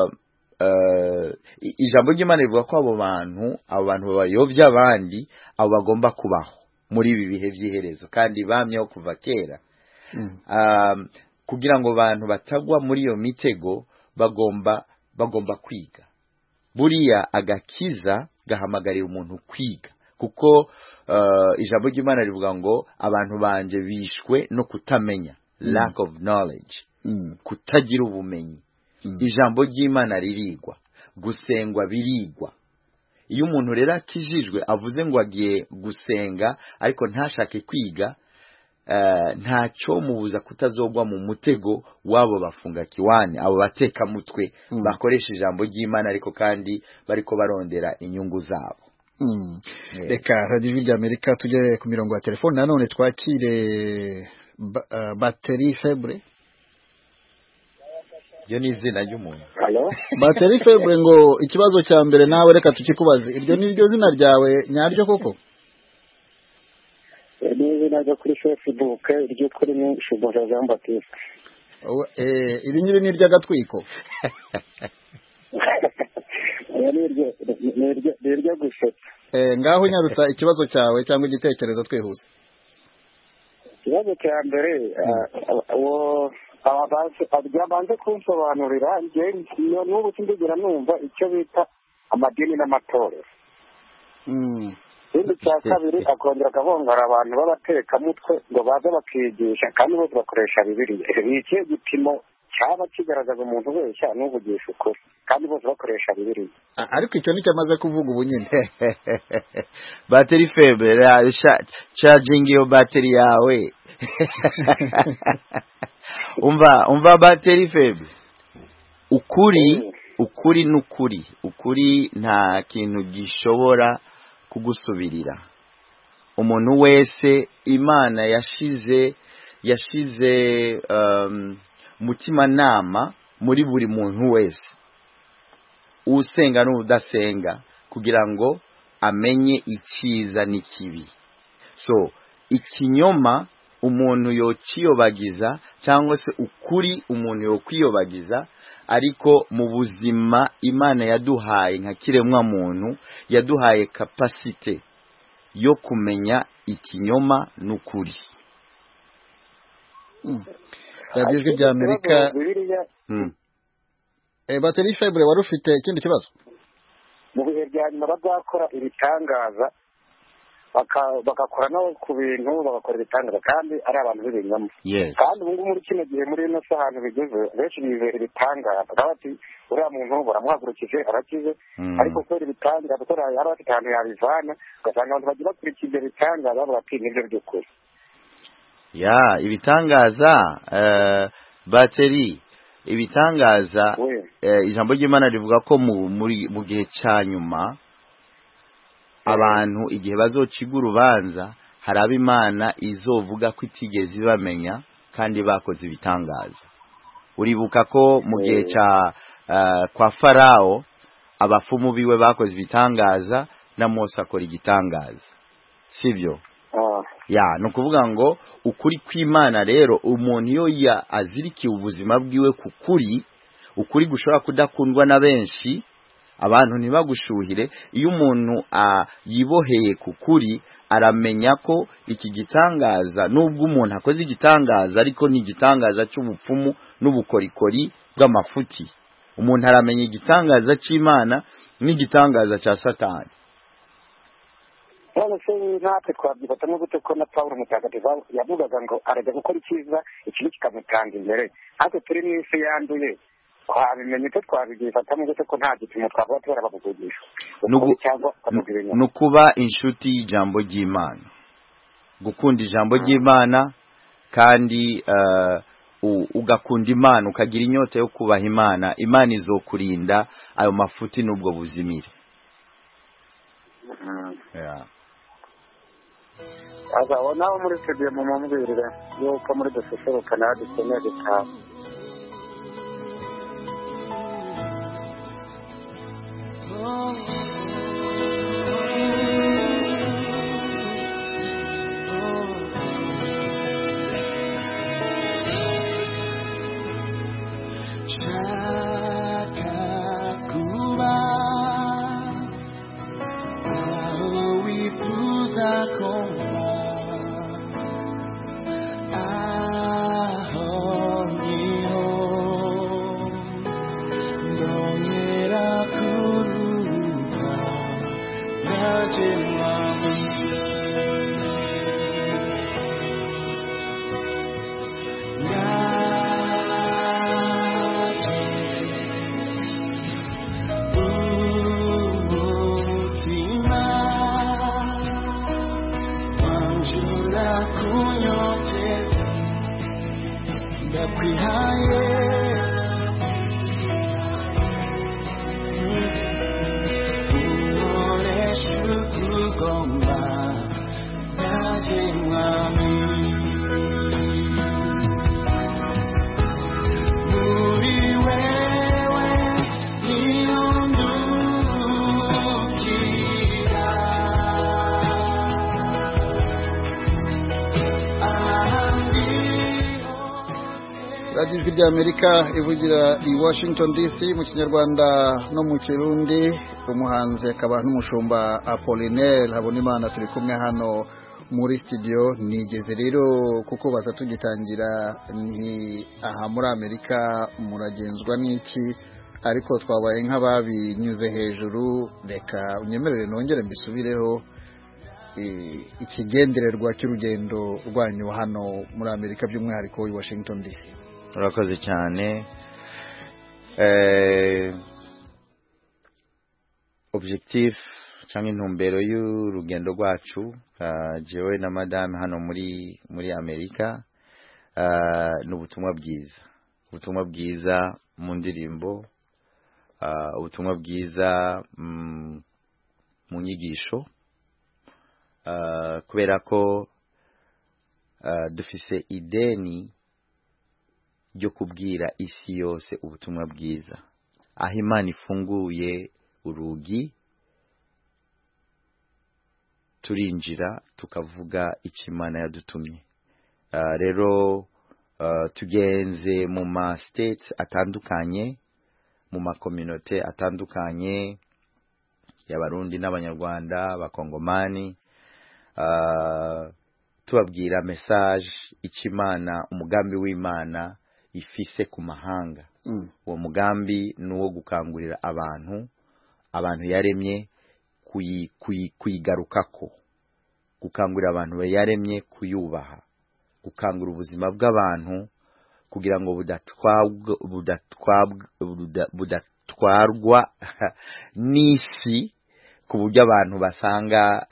ijambo ry'Imana rivuga ko abo bantu bayobya abandi, abo bagomba kubaho muri ibi bihe by'iherezo, kandi bamyeho kuva kera. Kugira ngo abantu batagwa muri iyo mitego, bagomba kwiga. Buriya agakiza gahamagarira umuntu kwiga, kuko ijambo ry'Imana rivuga ngo abantu banje bishwe no kutamenya, lack of knowledge, kutagira ubumenyi. Ijambo ry'Imana ririgwa, gusengwa birigwa. Iyo umuntu rero akijijwe avuze ngo agiye gusenga ariko ntashake kwiga, ntacyo mubuza kutazogwa mu mutego wabo bafunga kiwani, abo bateka mutwe bakoresha ijambo ry'Imana ariko kandi bariko barondera inyungu zabo. reka radiyo ry'Amerika tujye ku mirongo ya telefone nanone twakire bateri febre. Iryo ni izina ry'umuntu. Bateri febre ngo ikibazo cya mbere nawe reka tukikubaze, iryo ni ryo zina ryawe nyaryo koko? Ni izina ryo kuri Facebook, iryo kuri ni Shumbusha Jean Baptiste. Iri nyiri ni ry'agatwiko? Ni iryo gusetsa. Ngaho nyarutsa ikibazo cyawe cyangwa igitekerezo twihuse. Ikibazo cya mbere abanze kunsobanurira njye n'ubu sindigera numva icyo bita amadini n'amatorero. Ikindi cya kabiri akongera akabongara abantu b'abatekamutwe ngo baze bakigisha kandi bose bakoresha Bibiliya. Ni ikihe gipimo cyaba kigaragaza umuntu wese n'uvugisha ukuri kandi bose bakoresha Bibiliya? Ariko icyo nicyo amaze kuvuga ubu nyine. Bateri febre charging your battery yawe. umva bateri febre, ukuri nta kintu gishobora kugusubirira. Umuntu wese Imana yashize mutima nama muri buri muntu wese, usenga n'udasenga, kugira ngo amenye icyiza n'ikibi. So ikinyoma umuntu yokiyobagiza cyangwa se ukuri umuntu yokwiyobagiza, ariko mu buzima Imana yaduhaye nka kiremwa muntu, yaduhaye capacity yo kumenya ikinyoma n'ukuri. Radiyo ry'Amerika. Bateri febre wari ufite ikindi kibazo? Mu bihe bya nyuma bazakora ibitangaza, bagakora no ku bintu, bagakora ibitangaza kandi ari abantu b'ibinyoma. Kandi ubu ngubu muri kino gihe muri ino saha ahantu bigeze benshi bizera ibitangaza, bati uriya muntu baramuhagurukije arakize, ariko kubera ibitangaza kuko yari afite ahantu yabivana, ugasanga abantu bagiye bakurikira ibyo bitangaza bavuga ati nibyo by'ukuri. Ibitangaza bateri ibitangaza ijambo ry'Imana rivuga ko mu gihe cya nyuma abantu igihe bazociga urubanza hari ab'Imana izovuga ko itigeze ibamenya kandi bakoze ibitangaza. Uribuka ko mu gihe kwa Farao abafumu biwe bakoze ibitangaza na Mose akora igitangaza, sibyo? No kuvuga ngo ukuri kw'Imana rero umuntu iyo azirikiye ubuzima bwiwe ku ukuri gushobora kudakundwa na benshi, abantu ntibagushuhire. Iyo umuntu yiboheye ku kuri aramenya ko iki gitangaza, nubwo umuntu akoze igitangaza ariko ni igitangaza cy'ubupfumu n'ubukorikori bw'amafuti, umuntu aramenya igitangaza cy'Imana n'igitangaza cya Satani. None se natwe twabyifatamo gute ko na Pawulo mutagatifu yavugaga ngo arajya gukora icyiza ikibi kikamutanga imbere? Natwe turi mu isi yanduye, twabimenye ko twabyifatamo gute ko nta gipimo twavuga tubara bakuvugisha ni ukuba inshuti y'ijambo ry'Imana, gukunda ijambo ry'Imana kandi ugakunda Imana, ukagira inyota yo kubaha Imana. Imana izokurinda ayo mafuti n'ubwo buzimire. azabona muri studio mu mumbwirire yuko muri dususuruka na dukeneye gutaha. Behind it, rya Amerika ivugira i Washington DC mu kinyarwanda no mu kirundi. Umuhanzi akaba n'umushumba Apollinaire Habonimana turi kumwe hano muri studio. Nigeze rero kuko baza tugitangira ni aha muri Amerika muragenzwa n'iki, ariko twabaye nk'ababinyuze hejuru. Reka unyemerere nongere mbisubireho ikigendererwa cy'urugendo rwanyu hano muri Amerika by'umwihariko i Washington DC. Urakoze cyane. Objectif cyangwa intumbero y'urugendo rwacu jewe na madame hano muri Amerika ni ubutumwa bwiza mu ndirimbo, ubutumwa bwiza mu nyigisho, kubera ko dufise ideni ryo kubwira isi yose ubutumwa bwiza. Aho Imana ifunguye urugi turinjira tukavuga icyo Imana yadutumye. Rero tugenze mu ma states atandukanye, mu ma community atandukanye y'abarundi n'abanyarwanda abakongomani, tubabwira message icyo Imana, umugambi w'Imana ifise ku mahanga. Uwo mugambi ni uwo gukangurira abantu yaremye kuyigarukako, gukangurira abantu yaremye kuyubaha, gukangura ubuzima bw'abantu kugira ngo budatwarwa n'isi, ku buryo abantu basanga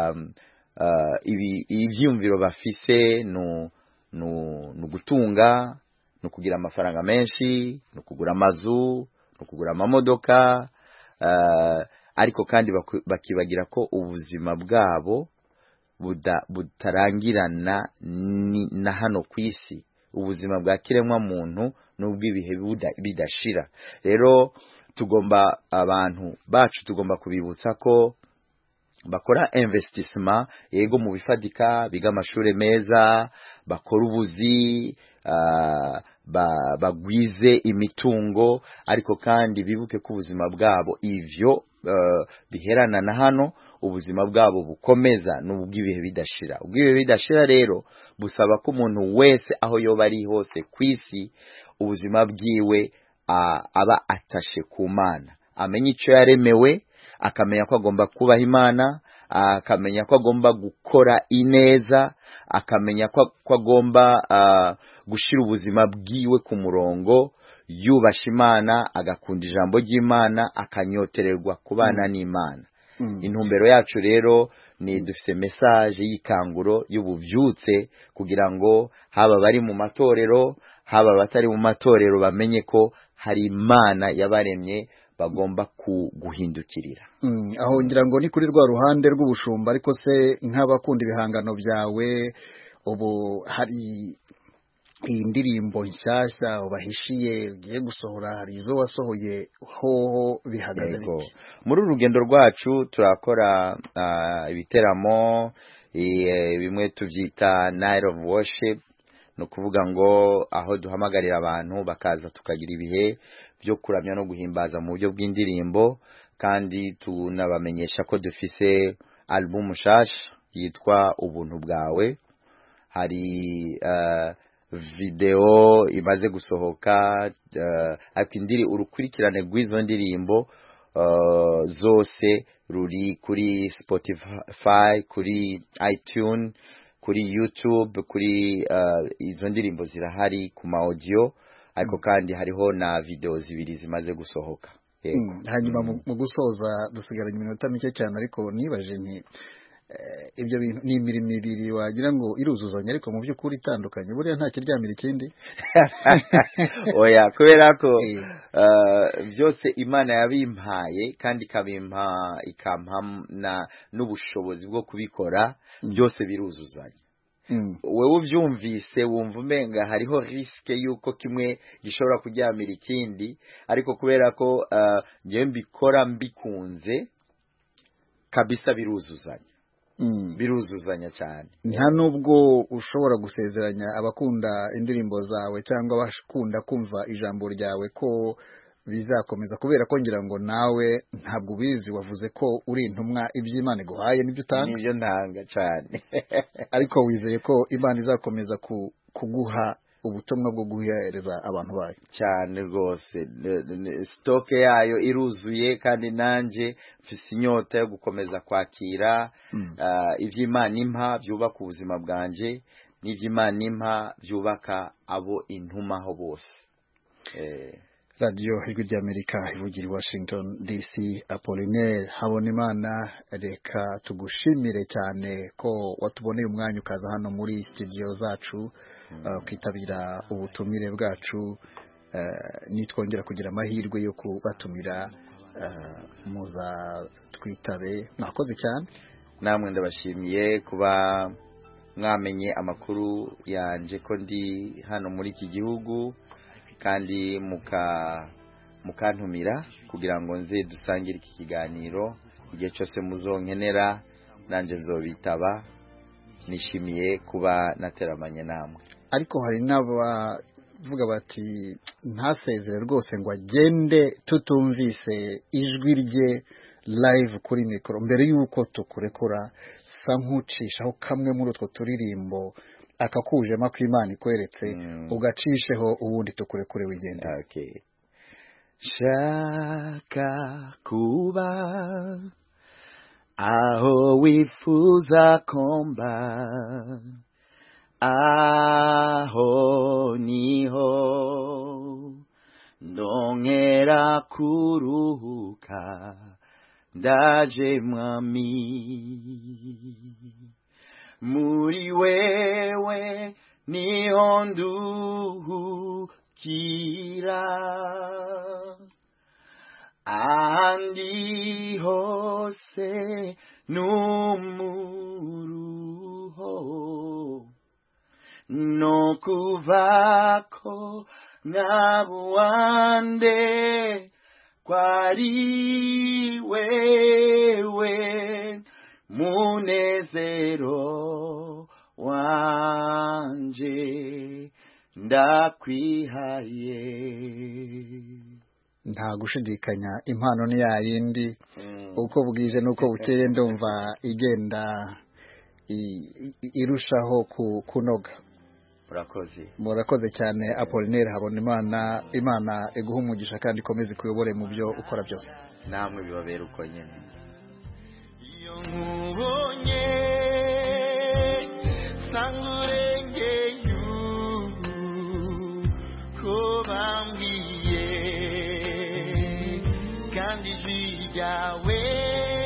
ibyiyumviro bafise no gutunga, no kugira amafaranga menshi, no kugura amazu, no kugura amamodoka, ariko kandi bakibagira ko ubuzima bwabo butarangirana na hano ku isi. Ubuzima bwa kiremwa muntu n'ubw'ibihe bidashira. Rero abantu bacu tugomba kubibutsa ko bakora investissement yego mu bifadika, biga amashuri meza, bakora ubuzi, bagwize imitungo, ariko kandi bibuke ko ubuzima bwabo ivyo biherana na hano, ubuzima bwabo bukomeza n'ubw'ibihe bidashira. Ubw'ibihe bidashira rero busaba ko umuntu wese aho yoba ari hose kwisi ubuzima bwiwe aba atashe ku Mana, amenya icyo yaremewe, akamenya ko agomba kubaha Imana, akamenya ko agomba gukora ineza, akamenya ko agomba gushira ubuzima bwiwe ku murongo, yubasha Imana, agakunda ijambo ry'Imana, akanyotererwa kubana n'Imana. Intumbero yacu rero ni dufite message y'ikanguro y'ububyutse, kugira ngo haba bari mu matorero, haba batari mu matorero, bamenye ko hari Imana yabaremye bagomba guhindukirira. Aho ngira ngo ni kuri rwa ruhande rw'ubushumba. Ariko se nk'abakunda ibihangano byawe, ubu hari indirimbo nshyashya bahishiye ugiye gusohora? Hari izo wasohoye, hoho bihagaze biki? Muri urugendo rwacu turakora ibiteramo, bimwe tubyita Night of Worship, no kuvuga ngo aho duhamagarira abantu bakaza tukagira ibihe byo kuramya no guhimbaza mu buryo bw'indirimbo. Kandi tunabamenyesha ko dufise album nshasha yitwa Ubuntu Bwawe. Hari video imaze gusohoka, akindiri urukurikirane rw'izo ndirimbo zose ruri kuri Spotify, kuri iTunes, kuri YouTube, kuri izo ndirimbo zirahari ku ma audio, ariko kandi hariho na video zibiri zimaze gusohoka. Hanyuma mu gusoza dusigaranye iminota mike cyane, ariko nibaje nti ibyo bintu ni imirimo ibiri wagira ngo iruzuzanya, ariko mu by'ukuri itandukanye. Buriya nta kiryamira ikindi. Oya, kubera ko byose Imana yabimpaye kandi ikampa n'ubushobozi bwo kubikora, byose biruzuzanya. Wewe ubyumvise wumva umenga hariho riske yuko kimwe gishobora kuryamira ikindi, ariko kubera ko ngiye mbikora mbikunze kabisa biruzuzanya. biruzuzanya cyane. nta nubwo ushobora gusezeranya abakunda indirimbo zawe cyangwa abakunda kumva ijambo ryawe ko bizakomeza, kubera ko ngira ngo nawe ntabwo ubizi, wavuze ko uri intumwa, iby'Imana iguhaye nibyo utanga. Nibyo ntanga cyane. Ariko wizeye ko Imana izakomeza kuguha ubutumwa bwo guhereza abantu bayo cyane rwose. Stoke yayo iruzuye, kandi nanjye mfise inyota yo gukomeza kwakira ivy'Imana impa byubaka ubuzima bwanje, n'ivy'Imana impa byubaka abo intumaho bose. Radio Ijwi ry'Amerika ivugira i Washington DC. Apollinaire Habonimana, reka tugushimire cyane ko watuboneye umwanya ukaza hano muri studio zacu kwitabira ubutumire bwacu. Nitwongera kugira amahirwe yo kubatumira muza twitabe. Mwakoze cyane. Namwe ndabashimiye kuba mwamenye amakuru yanje ko ndi hano muri iki gihugu, kandi mukantumira kugira ngo nze dusangire iki kiganiro. Igihe cyose muzonkenera nanje nzobitaba. Nishimiye kuba nateramanye namwe. Ariko hari n'abavuga bati ntasezere rwose ngo agende tutumvise ijwi rye live kuri mikoro mbere y'uko tukurekura. Sa nk'ucishaho kamwe muri utwo turirimbo akakujema ko Imana ikweretse, ugacisheho ubundi tukurekure wigende. Okay. Shaka kuba aho wifuza komba, aho niho ndongera kuruhuka, ndaje mwami, muri wewe niho nduhukira, ahandi hose n'umuruho, no kuvako ngabuwande kwari wewe munezero wanje ndakwihaye. Nta gushidikanya impano ni yayindi, uko bwije nuko bukeye ndumva igenda irushaho kunoga. Murakoze cyane Apollinaire Habonimana. Imana iguha umugisha kandi ikomeze kuyobore mu byo ukora byose. Namwe bibabera uko nyene. Iyo nkubonye sangurenge ko bambwiye, kandi ijwi ryawe